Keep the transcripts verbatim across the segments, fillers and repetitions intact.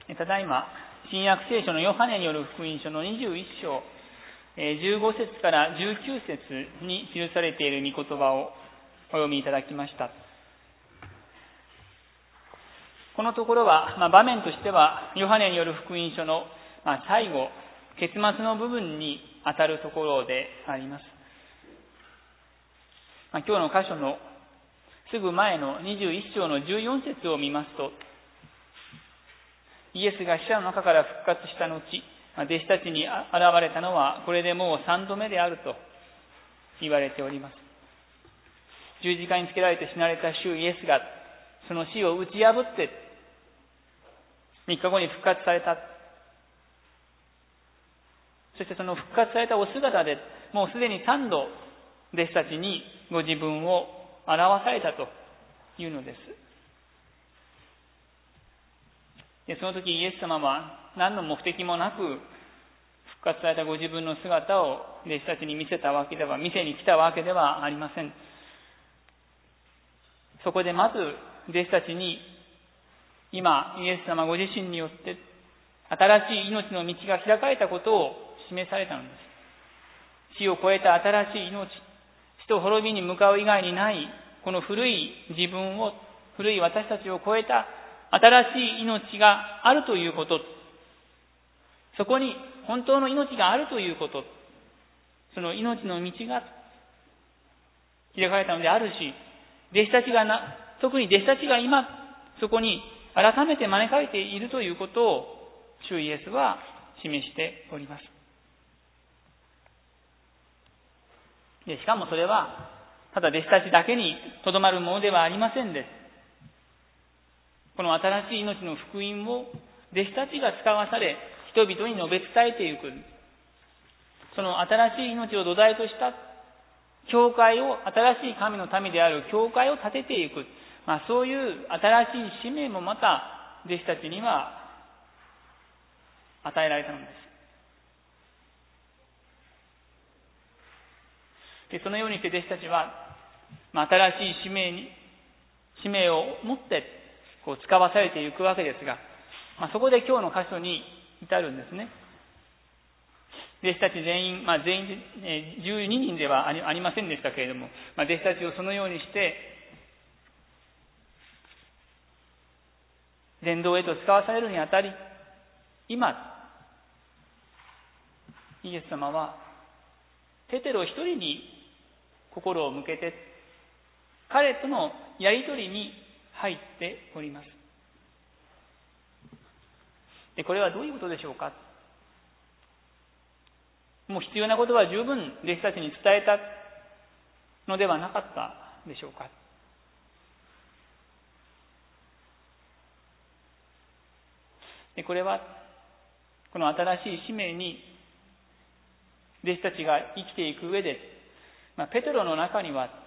ただいま新約聖書のヨハネによる福音書のにじゅういっ章じゅうご節からじゅうきゅう節に記されている御言葉をお読みいただきました。このところは、まあ、場面としてはヨハネによる福音書の、まあ、最後結末の部分にあたるところであります。まあ、今日の箇所のすぐ前のにじゅういっ章のじゅうよん節を見ますと、イエスが死者の中から復活した後、弟子たちに現れたのはこれでもう三度目であると言われております。十字架につけられて死なれた主イエスがその死を打ち破って三日後に復活された。そしてその復活されたお姿でもうすでに三度弟子たちにご自分を表されたというのです。で、その時イエス様は何の目的もなく復活されたご自分の姿を弟子たちに見せたわけでは、見せに来たわけではありません。そこでまず弟子たちに今イエス様ご自身によって新しい命の道が開かれたことを示されたのです。死を超えた新しい命、死と滅びに向かう以外にないこの古い自分を、古い私たちを超えた新しい命があるということ、そこに本当の命があるということ、その命の道が開かれたのであるし、弟子たちがな、特に弟子たちが今そこに改めて招かれているということを主イエスは示しております。で、しかもそれはただ弟子たちだけにとどまるものではありませんで、この新しい命の福音を弟子たちが使わされ人々に述べ伝えていく、その新しい命を土台とした教会を、新しい神の民である教会を立てていく、まあ、そういう新しい使命もまた弟子たちには与えられたのです。で、そのようにして弟子たちは、まあ、新しい使命に使命を持ってこう使わされていくわけですが、まあ、そこで今日の箇所に至るんですね。弟子たち全員、まあ、全員、えー、じゅうににんではあり、ありませんでしたけれども、まあ、弟子たちをそのようにして伝道へと使わされるにあたり、今イエス様はペテロ一人に心を向けて彼とのやり取りに入っております。で、これはどういうことでしょうか。もう必要なことは十分弟子たちに伝えたのではなかったでしょうか。で、これはこの新しい使命に弟子たちが生きていく上で、まあ、ペテロの中には、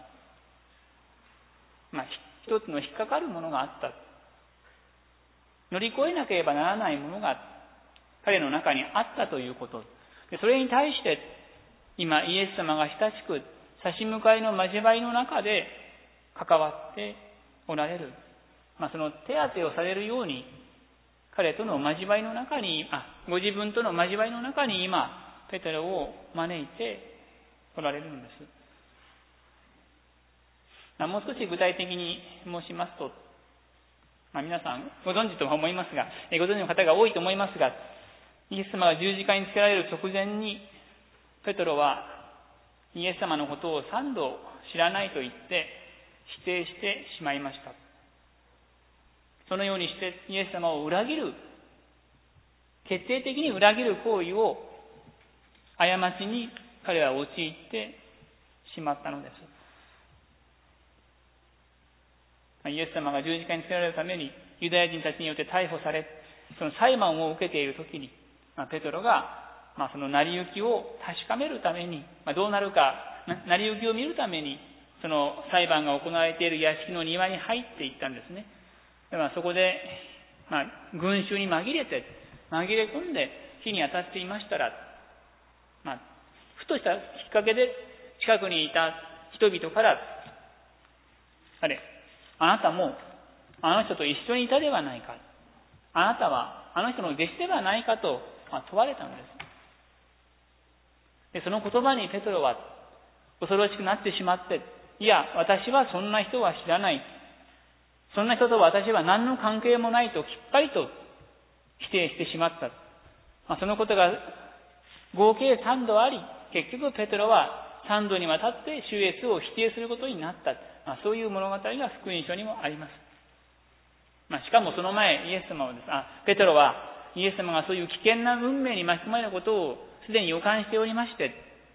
まあ、一つの引っかかるものがあった。乗り越えなければならないものが彼の中にあったということ。で、それに対して今イエス様が親しく差し向かいの交わりの中で関わっておられる。まあ、その手当てをされるように彼との交わりの中に、あ、ご自分との交わりの中に今ペテロを招いておられるんです。まあ、もう少し具体的に申しますと、まあ、皆さんご存知とは思いますが、ご存知の方が多いと思いますが、イエス様が十字架につけられる直前にペテロはイエス様のことを三度知らないと言って否定してしまいました。そのようにしてイエス様を裏切る、決定的に裏切る行為を過ちに彼は陥ってしまったのです。イエス様が十字架につけられるためにユダヤ人たちによって逮捕され、その裁判を受けているときに、まあ、ペテロが、まあ、その成り行きを確かめるために、まあ、どうなるか成り行きを見るためにその裁判が行われている屋敷の庭に入っていったんですね。で、まあ、そこで、まあ、群衆に紛れて紛れ込んで火に当たっていましたら、まあ、ふとしたきっかけで近くにいた人々から、あれ、あなたもあの人と一緒にいたではないか、あなたはあの人の弟子ではないかと、まあ、問われたのです。で、その言葉にペトロは恐ろしくなってしまって、いや、私はそんな人は知らない。そんな人と私は何の関係もないときっぱりと否定してしまった。まあ、そのことが合計さんどあり、結局ペトロはさんどにわたって主イエスを否定することになった。まあ、そういう物語が福音書にもあります。まあ、しかもその前、イエス様はです、あ、ペトロはイエス様がそういう危険な運命に巻き込まれることをすでに予感しておりまして、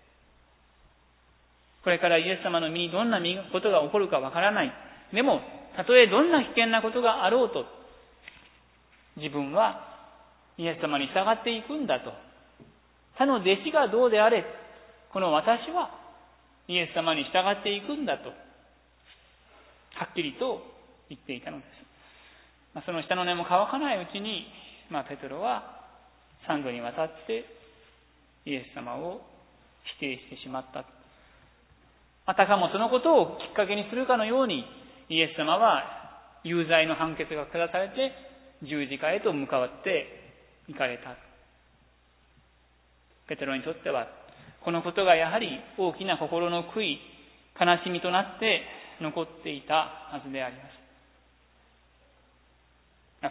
これからイエス様の身にどんなことが起こるかわからない。でも、たとえどんな危険なことがあろうと、自分はイエス様に従っていくんだと。他の弟子がどうであれ、この私はイエス様に従っていくんだと、はっきりと言っていたのです。まあ、その下の根も乾かないうちに、まあ、ペトロは三度にわたってイエス様を否定してしまった。あたかもそのことをきっかけにするかのように、イエス様は有罪の判決が下されて十字架へと向かって行かれた。ペテロにとってはこのことがやはり大きな心の悔い、悲しみとなって残っていたはずであります。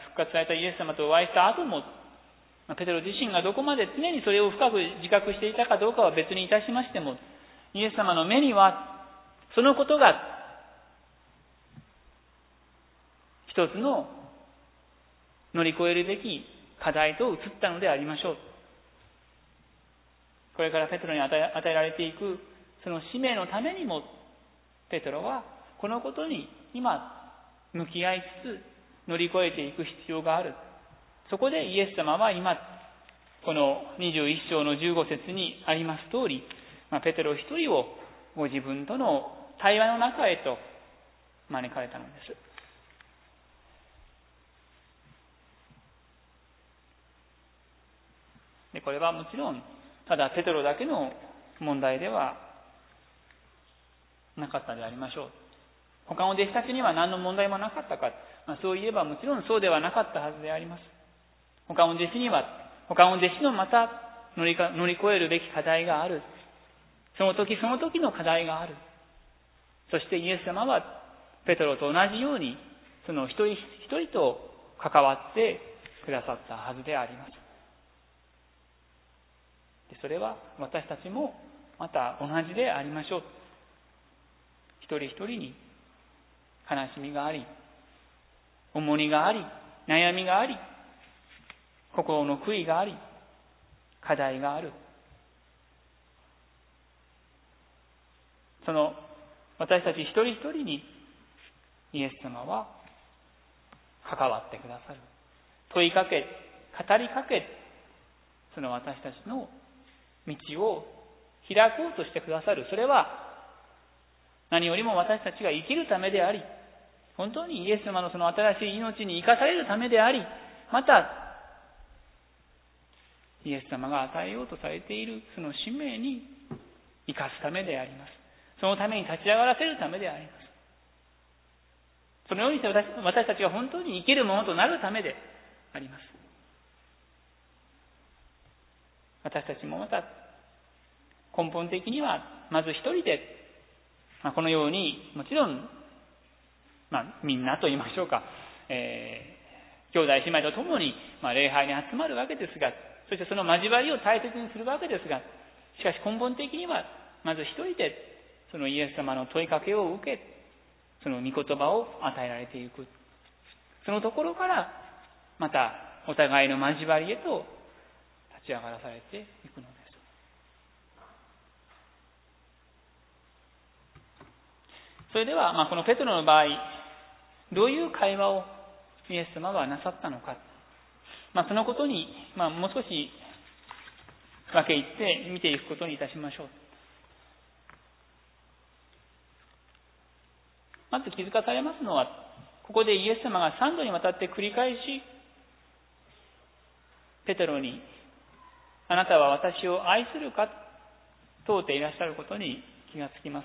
復活されたイエス様とお会いした後も、ペテロ自身がどこまで常にそれを深く自覚していたかどうかは別にいたしましても、イエス様の目にはそのことが一つの乗り越えるべき課題と映ったのでありましょう。これからペテロに与え、与えられていくその使命のためにも、ペテロはこのことに今向き合いつつ乗り越えていく必要がある。そこでイエス様は今このにじゅういっ章のじゅうご節にあります通り、まあ、ペテロ一人をご自分との対話の中へと招かれたのです。で、これはもちろんただペテロだけの問題ではなかったでありましょう。他の弟子たちには何の問題もなかったか、まあ、そういえばもちろんそうではなかったはずであります。他の弟子には他の弟子のまた乗りか乗り越えるべき課題がある。その時その時の課題がある。そしてイエス様はペテロと同じようにその一人一人と関わってくださったはずであります。それは私たちもまた同じでありましょう。一人一人に悲しみがあり、重荷があり、悩みがあり、心の悔いがあり、課題がある。その私たち一人一人にイエス様は関わってくださる。問いかけ、語りかけ、その私たちの道を開こうとしてくださる。それは何よりも私たちが生きるためであり、本当にイエス様のその新しい命に生かされるためであり、またイエス様が与えようとされているその使命に生かすためであります。そのために立ち上がらせるためであります。そのようにして私、私たちが本当に生きるものとなるためであります。私たちもまた根本的にはまず一人で、まあ、このようにもちろん、まあ、みんなと言いましょうか、えー、兄弟姉妹と共に、まあ、礼拝に集まるわけですが、そしてその交わりを大切にするわけですが、しかし根本的にはまず一人でそのイエス様の問いかけを受け、その御言葉を与えられていく。そのところからまたお互いの交わりへと立ち上がらされていくのです。それでは、まあ、このペテロの場合、どういう会話をイエス様はなさったのか、まあ、そのことに、まあ、もう少し分け入って見ていくことにいたしましょう。まず気づかされますのは、ここでイエス様が三度にわたって繰り返しペテロに、あなたは私を愛するか問うていらっしゃることに気がつきます。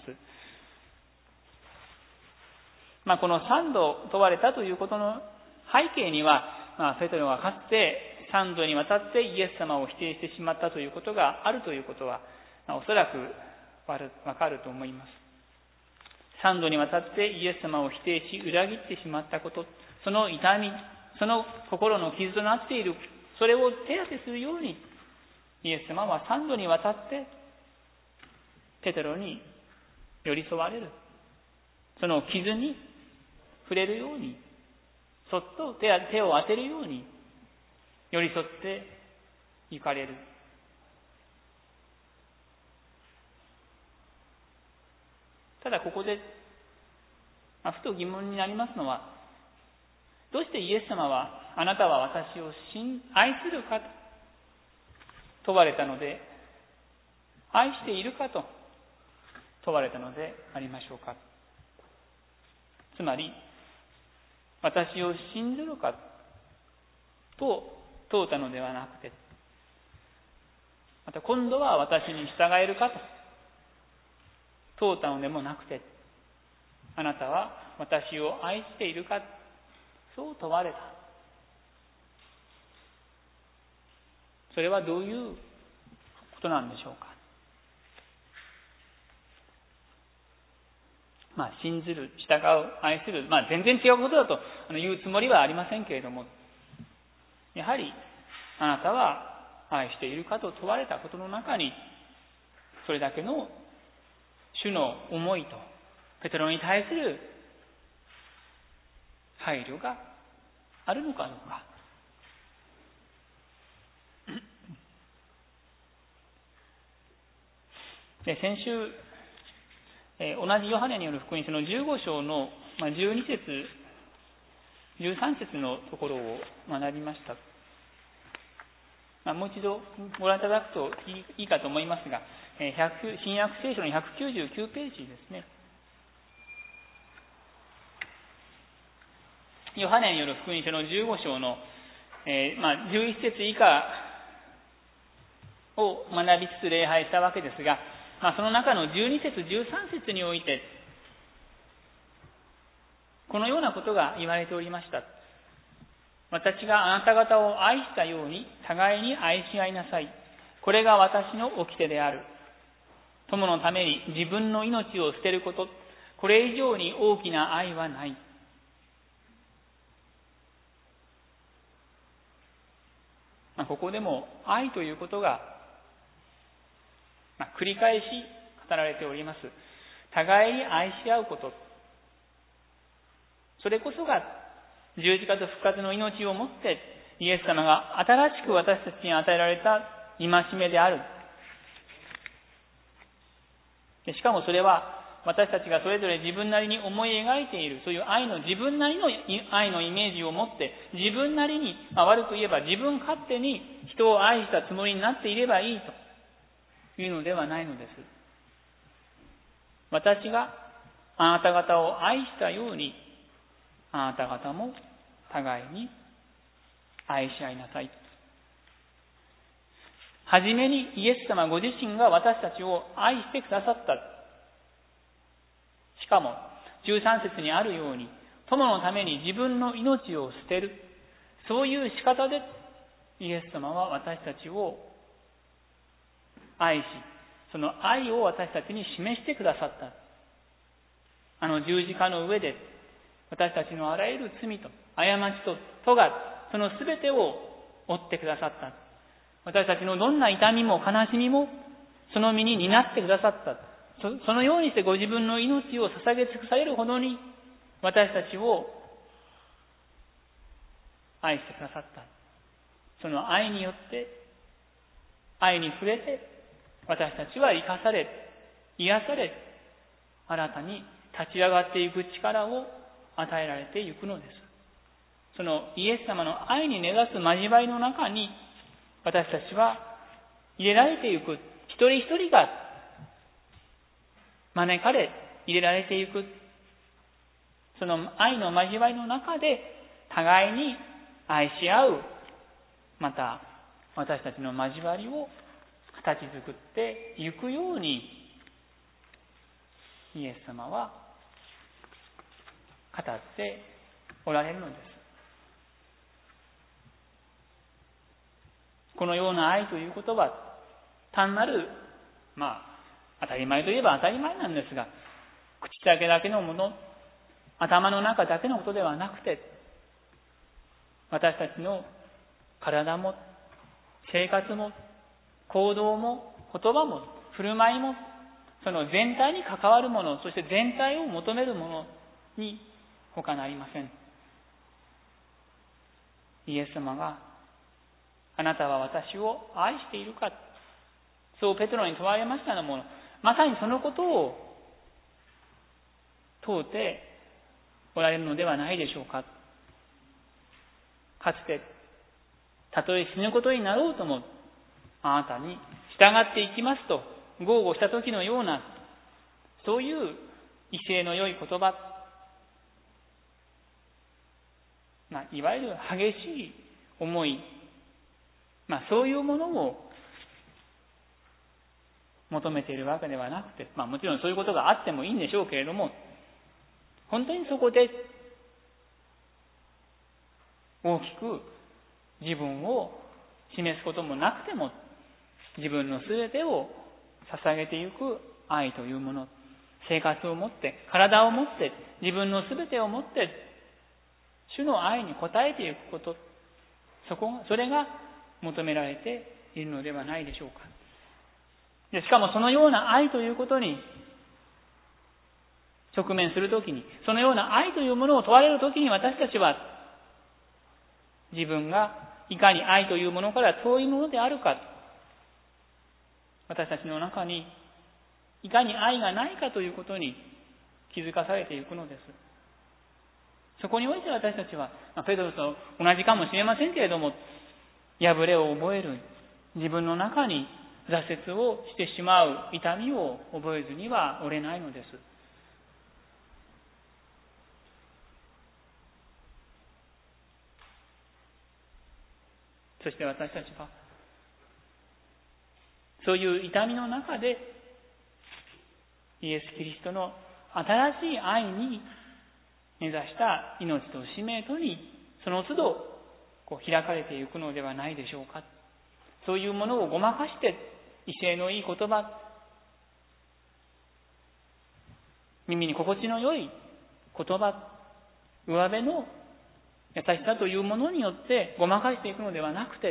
まあ、この三度問われたということの背景には、 まあ、ペテロがかつて三度にわたってイエス様を否定してしまったということがあるということは、まあ、おそらくわかると思います。三度にわたってイエス様を否定し裏切ってしまったこと、その痛み、その心の傷となっている、それを手当てするように、イエス様は三度にわたってペテロに寄り添われる。その傷に触れるように、そっと手を当てるように寄り添って行かれる。ただここで、まあ、ふと疑問になりますのは、どうしてイエス様はあなたは私を愛するかと問われたので、愛しているかと問われたのでありましょうか。つまり、私を信ずるかと問うたのではなくて、また今度は私に従えるかと問うたのでもなくて、あなたは私を愛しているか、そう問われた。それはどういうことなんでしょうか。まあ、信ずる、従う、愛する、まあ、全然違うことだと言うつもりはありませんけれども、やはりあなたは愛しているかと問われたことの中に、それだけの主の思いとペテロに対する配慮があるのかどうか。で、先週、えー、同じヨハネによる福音書のじゅうご章の、まあ、じゅうに節、じゅうさん節のところを学びました。まあ、もう一度ご覧いただくといいかと思いますが、えー、新約聖書のひゃくきゅうじゅうきゅうページですね。ヨハネによる福音書のじゅうご章の、えーまあ、じゅういち節以下を学びつつ礼拝したわけですが、まあ、その中のじゅうに節、じゅうさん節において、このようなことが言われておりました。私があなた方を愛したように、互いに愛し合いなさい。これが私の掟である。友のために自分の命を捨てること、これ以上に大きな愛はない。まあ、ここでも愛ということが、まあ、繰り返し語られております。互いに愛し合うこと。それこそが十字架と復活の命をもってイエス様が新しく私たちに与えられた戒めである。しかもそれは私たちがそれぞれ自分なりに思い描いている、そういう愛の自分なりの愛のイメージを持って、自分なりに、まあ、悪く言えば自分勝手に人を愛したつもりになっていればいいというのではないのです。私があなた方を愛したように、あなた方も互いに愛し合いなさい。はじめにイエス様ご自身が私たちを愛してくださった。しかもじゅうさん節にあるように、友のために自分の命を捨てる、そういう仕方でイエス様は私たちを愛し、その愛を私たちに示してくださった。あの十字架の上で私たちのあらゆる罪と過ちと咎、そのすべてを負ってくださった。私たちのどんな痛みも悲しみもその身に担ってくださった。そ, そのようにしてご自分の命を捧げ尽くされるほどに私たちを愛してくださった。その愛によって愛に触れて私たちは生かされ、癒され、新たに立ち上がっていく力を与えられていくのです。そのイエス様の愛に根ざす交わりの中に私たちは入れられていく、一人一人が招かれ入れられていく、その愛の交わりの中で互いに愛し合う、また私たちの交わりを形作っていくようにイエス様は語っておられるのです。 このような愛ということは、単なる、まあ、当たり前といえば当たり前なんですが、口だけだけのもの、頭の中だけのことではなくて、私たちの体も、生活も、行動も、言葉も、振る舞いも、その全体に関わるもの、そして全体を求めるものに他なりません。イエス様が、あなたは私を愛しているか、そうペテロに問われましたのも、まさにそのことを問うておられるのではないでしょうか。かつて、たとえ死ぬことになろうとも、あなたに従っていきますと豪語した時のような、そういう威勢の良い言葉、まあ、いわゆる激しい思い、まあ、そういうものを求めているわけではなくて、まあ、もちろんそういうことがあってもいいんでしょうけれども、本当にそこで大きく自分を示すこともなくても、自分のすべてを捧げていく愛というもの、生活をもって、体をもって、自分のすべてをもって、主の愛に応えていくこと、そこが、それが求められているのではないでしょうか。でしかもそのような愛ということに直面するときに、そのような愛というものを問われるときに、私たちは自分がいかに愛というものから遠いものであるか、私たちの中にいかに愛がないかということに気づかされていくのです。そこにおいて私たちは、ペトロと同じかもしれませんけれども、破れを覚える、自分の中に挫折をしてしまう痛みを覚えずにはおれないのです。そして私たちは、そういう痛みの中で、イエス・キリストの新しい愛に目指した命と使命とに、その都度こう開かれていくのではないでしょうか。そういうものをごまかして、威勢のいい言葉、耳に心地の良い言葉、上辺の優しさというものによってごまかしていくのではなくて、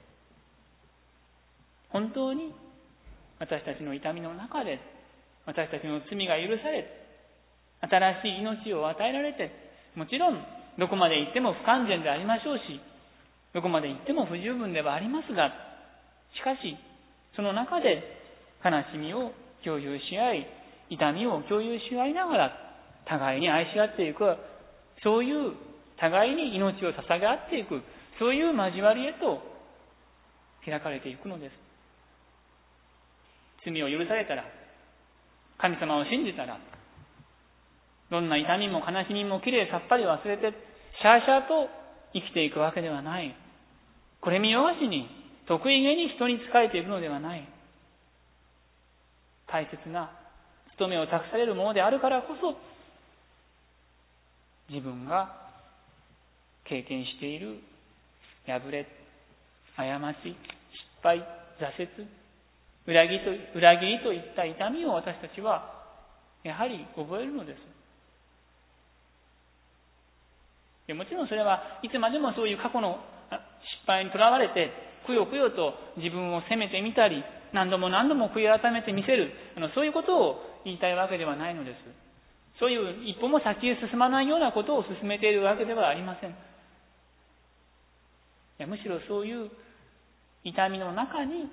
本当に私たちの痛みの中で、私たちの罪が許され、新しい命を与えられて、もちろんどこまで行っても不完全でありましょうし、どこまで行っても不十分ではありますが、しかしその中で悲しみを共有し合い、痛みを共有し合いながら互いに愛し合っていく、そういう互いに命を捧げ合っていく、そういう交わりへと開かれていくのです。罪を許されたら、神様を信じたら、どんな痛みも悲しみもきれいさっぱり忘れて、シャーシャーと生きていくわけではない。これ見よがしに、得意げに人に仕えていくのではない。大切な務めを託されるものであるからこそ、自分が経験している破れ、過ち、失敗、挫折、裏切りと、裏切りといった痛みを私たちはやはり覚えるのです。でもちろんそれはいつまでもそういう過去の失敗にとらわれて、くよくよと自分を責めてみたり、何度も何度も悔い改めてみせる、あのそういうことを言いたいわけではないのです。そういう一歩も先へ進まないようなことを進めているわけではありません。いや、むしろそういう痛みの中に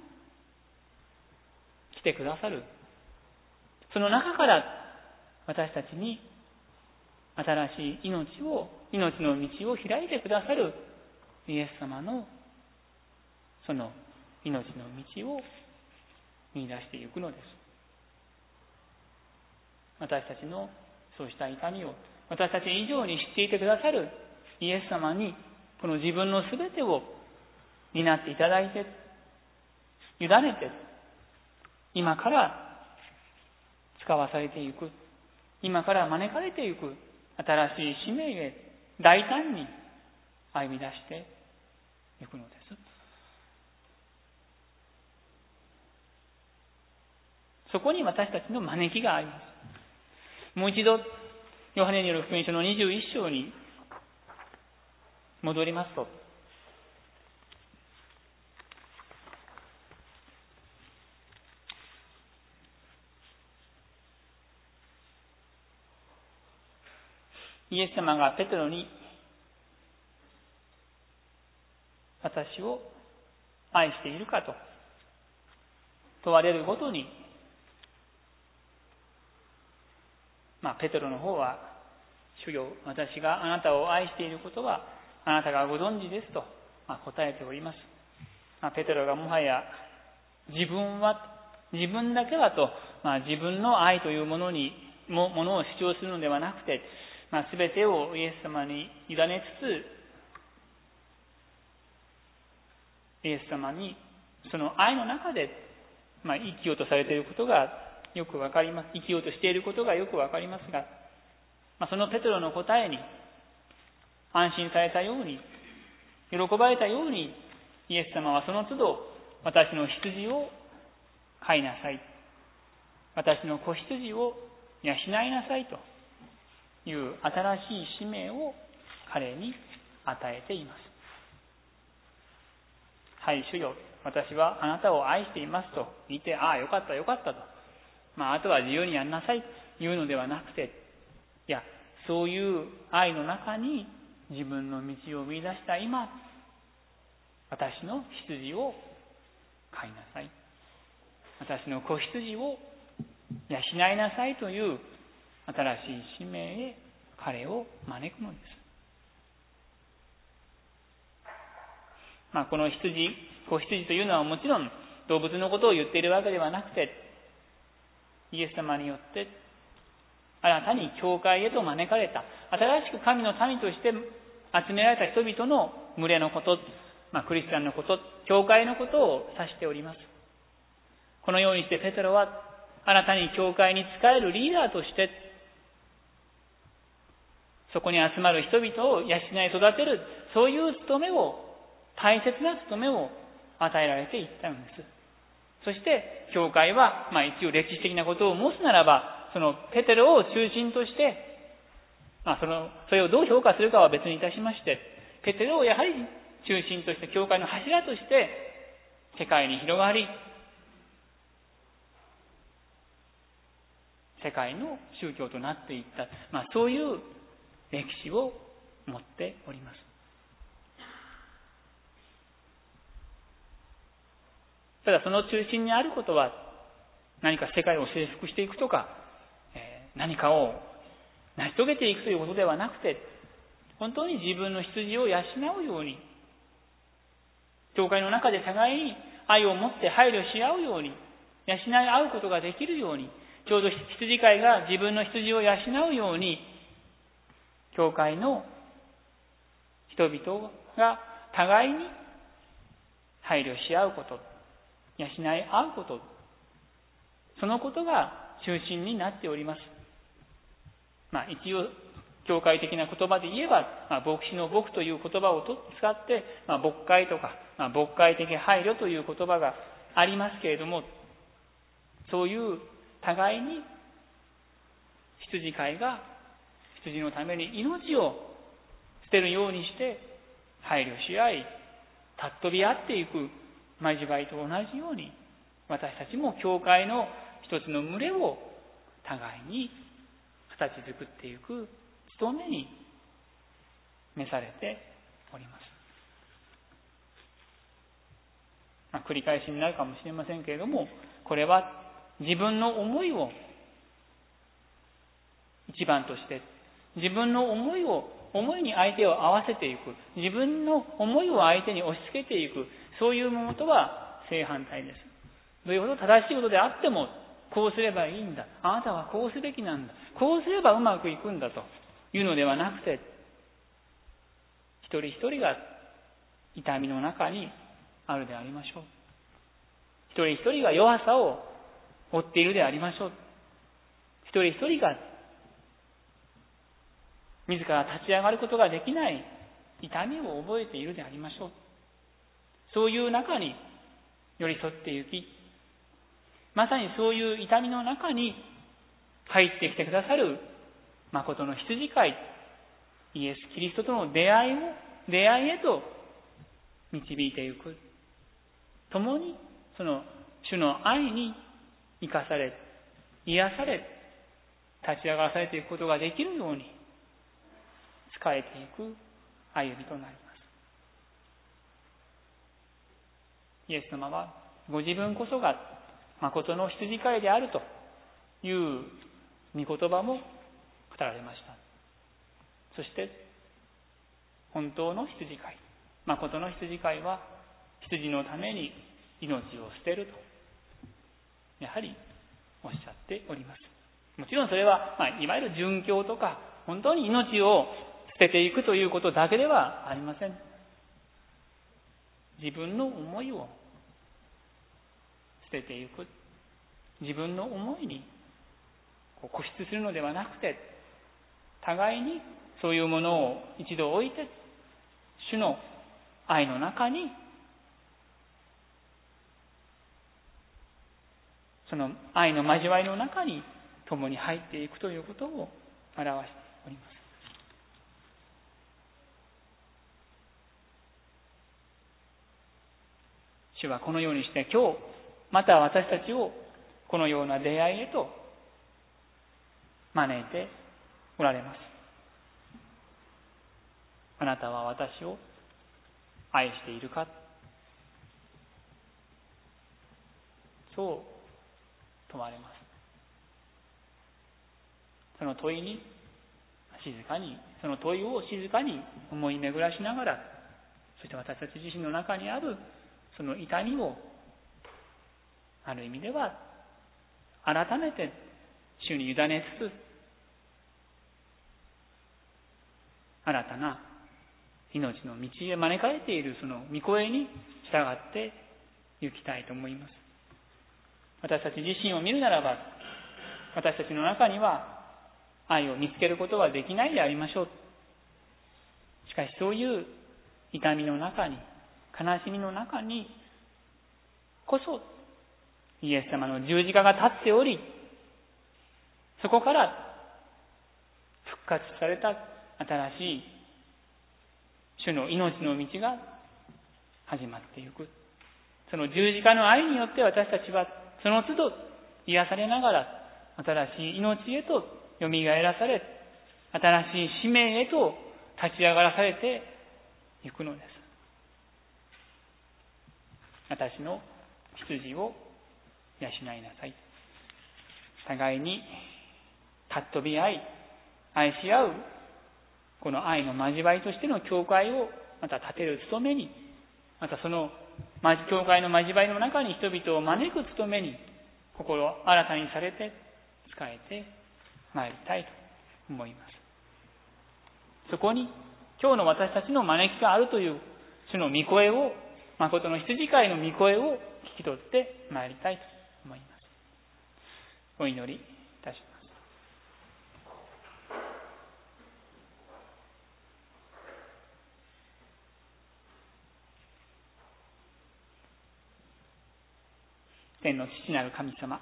来てくださる。その中から私たちに新しい命を、命の道を開いてくださるイエス様のその命の道を見出していくのです。私たちのそうした痛みを私たち以上に知っていてくださるイエス様にこの自分のすべてを担っていただいて、委ねて、今から使わされていく、今から招かれていく新しい使命へ大胆に歩み出していくのです。 そこに私たちの招きがあります。もう一度、ヨハネによる福音書のにじゅういっ章に戻りますと、イエス様がペテロに、私を愛しているかと問われるごとに、まあ、ペテロの方は、主よ、私があなたを愛していることはあなたがご存知ですと、まあ、答えております。まあ、ペテロがもはや自分は自分だけはと、まあ、自分の愛というものにもものを主張するのではなくて、まあ、全てをイエス様に委ねつつ、イエス様にその愛の中で、まあ、生きようとされていることがよくわかります。生きようとしていることがよくわかりますが、まあ、そのペテロの答えに安心されたように、喜ばれたように、イエス様はその都度、私の羊を飼いなさい、私の子羊を養いなさいという新しい使命を彼に与えています。はい、主よ、私はあなたを愛していますと言って、ああ、よかったよかったと、まあ、あとは自由にやんなさいというのではなくて、いや、そういう愛の中に自分の道を見出した今、私の羊を飼いなさい、私の子羊を養いなさいという新しい使命へ彼を招くのです。まあ、この羊、子羊というのはもちろん動物のことを言っているわけではなくて、イエス様によって新たに教会へと招かれた、新しく神の民として集められた人々の群れのこと、まあ、クリスチャンのこと、教会のことを指しております。このようにしてペテロは新たに教会に仕えるリーダーとして、そこに集まる人々を養い育てる、そういう務めを、大切な務めを与えられていったのです。そして教会は、まあ、一応歴史的なことを申すならば、そのペテロを中心として、まあ、そのそれをどう評価するかは別にいたしまして、ペテロをやはり中心として教会の柱として世界に広がり、世界の宗教となっていった、まあ、そういう歴史を持っております。ただその中心にあることは、何か世界を征服していくとか、えー、何かを成し遂げていくということではなくて、本当に自分の羊を養うように、教会の中で互いに愛を持って配慮し合うように、養い合うことができるように、ちょうど羊飼いが自分の羊を養うように、教会の人々が互いに配慮し合うこと、養い合うこと、そのことが中心になっております。まあ一応教会的な言葉で言えば、まあ、牧師の牧という言葉を使って、まあ、牧会とか、まあ、牧会的配慮という言葉がありますけれども、そういう互いに羊飼いが羊のために命を捨てるようにして配慮し合い、尊び合っていく交わりと同じように、私たちも教会の一つの群れを互いに形作っていく務めに召されております。まあ、繰り返しになるかもしれませんけれども、これは自分の思いを一番として、自分の思いを思いに相手を合わせていく、自分の思いを相手に押し付けていく、そういうものとは正反対です。どういうほど正しいことであっても、こうすればいいんだ、あなたはこうすべきなんだ、こうすればうまくいくんだというのではなくて、一人一人が痛みの中にあるでありましょう。一人一人が弱さを負っているでありましょう。一人一人が自ら立ち上がることができない痛みを覚えているでありましょう。そういう中に寄り添って行き、 まさにそういう痛みの中に入ってきてくださる誠の羊飼い、イエス・キリストとの出会いを、出会いへと導いていく。共にその主の愛に生かされ、癒され、立ち上がらされていくことができるように仕えていく歩みとなります。イエス様はご自分こそが誠の羊飼いであるという御言葉も語られました。そして本当の羊飼い、誠の羊飼いは羊のために命を捨てるとやはりおっしゃっております。もちろんそれは、まあ、いわゆる殉教とか本当に命を捨てていくということだけではありません。自分の思いを捨てていく、自分の思いに固執するのではなくて、互いにそういうものを一度置いて主の愛の中に、その愛の交わりの中に共に入っていくということを表しております。主はこのようにして今日また私たちをこのような出会いへと招いておられます。あなたは私を愛しているか、そう問われます。その問いに静かに、その問いを静かに思い巡らしながら、そして私たち自身の中にあるその痛みをある意味では改めて主に委ねつつ、新たな命の道へ招かれているその御声に従って行きたいと思います。私たち自身を見るならば、私たちの中には愛を見つけることはできないでありましょう。しかしそういう痛みの中に、悲しみの中にこそイエス様の十字架が立っており、そこから復活された新しい主の命の道が始まっていく。その十字架の愛によって私たちはその都度癒されながら新しい命へとよみがえらされ、新しい使命へと立ち上がらされていくのです。私の羊を養いなさい。互いに尊び合い、愛し合うこの愛の交わりとしての教会をまた立てる務めに、またその教会の交わりの中に人々を招く務めに心を新たにされて仕えてまいりたいと思います。そこに今日の私たちの招きがあるという主の御声を、誠の羊飼いの御声を聞き取ってまいりたいと思います。お祈りいたします。天の父なる神様、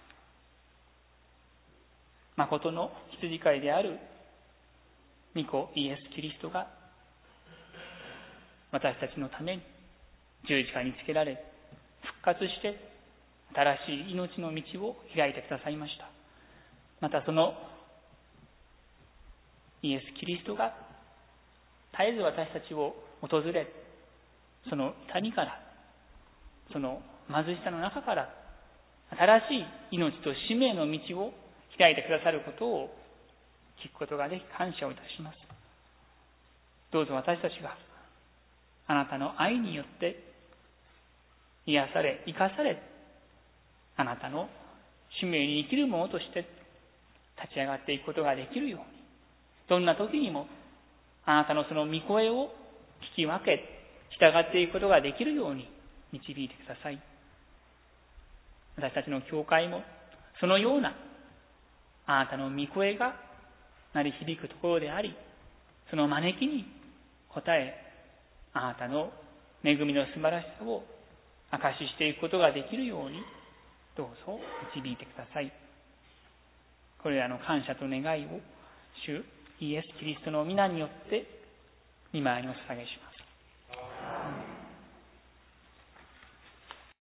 誠の羊飼いである御子イエス・キリストが私たちのために十字架につけられ復活して新しい命の道を開いてくださいました。またそのイエス・キリストが絶えず私たちを訪れ、その痛みから、その貧しさの中から新しい命と使命の道を開いてくださることを聞くことができ感謝をいたします。どうぞ私たちがあなたの愛によって癒され生かされ、あなたの使命に生きる者として立ち上がっていくことができるように、どんな時にもあなたのその御声を聞き分け従っていくことができるように導いてください。私たちの教会もそのようなあなたの御声が鳴り響くところであり、その招きに応え、あなたの恵みの素晴らしさを証ししていくことができるようにどうぞ導いてください。これらの感謝と願いを主イエス・キリストの皆によって御前にお捧げします。